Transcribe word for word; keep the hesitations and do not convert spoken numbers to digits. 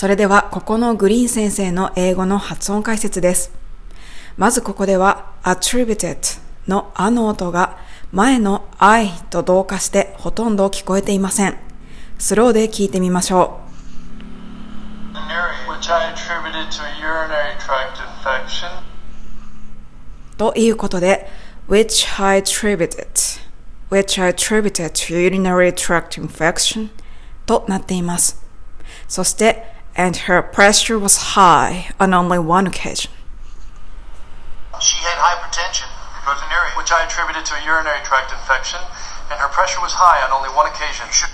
それではここのグリーン先生の英語の発音解説です。まずここでは attributed のあの音が前の I と同化してほとんど聞こえていません。スローで聞いてみましょう。 Which I attributed to a urinary tract infection. ということで which I attributed which I attributed to urinary tract infection となっています。そして and her pressure was high on only one occasion. She had hypertension, proteinuria, which I attributed to a urinary tract infection, and her pressure was high on only one occasion.